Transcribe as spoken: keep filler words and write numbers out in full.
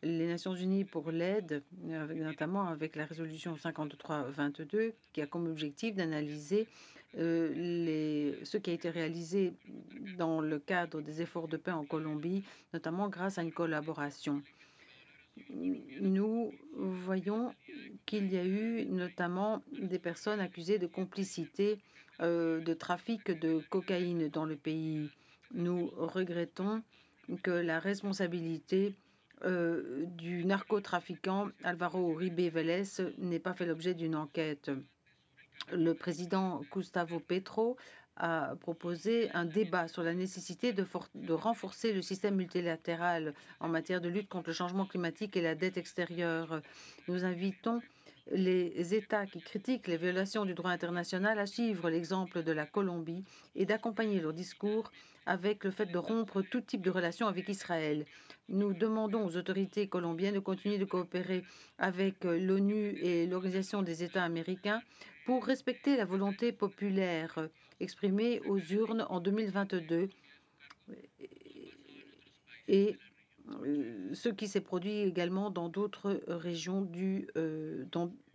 les Nations unies pour l'aide, euh, notamment avec la résolution cinquante-trois vingt-deux, qui a comme objectif d'analyser euh, les- ce qui a été réalisé dans le cadre des efforts de paix en Colombie, notamment grâce à une collaboration. Nous voyons qu'il y a eu notamment des personnes accusées de complicité euh, de trafic de cocaïne dans le pays. Nous regrettons que la responsabilité euh, du narcotrafiquant Alvaro Uribe Vélez n'ait pas fait l'objet d'une enquête. Le président Gustavo Petro a proposé un débat sur la nécessité de, de, renforcer le système multilatéral en matière de lutte contre le changement climatique et la dette extérieure. Nous invitons les États qui critiquent les violations du droit international à suivre l'exemple de la Colombie et d'accompagner leur discours avec le fait de rompre tout type de relation avec Israël. Nous demandons aux autorités colombiennes de continuer de coopérer avec l'ONU et l'Organisation des États américains pour respecter la volonté populaire exprimée aux urnes en deux mille vingt-deux et ce qui s'est produit également dans d'autres régions du, euh, dans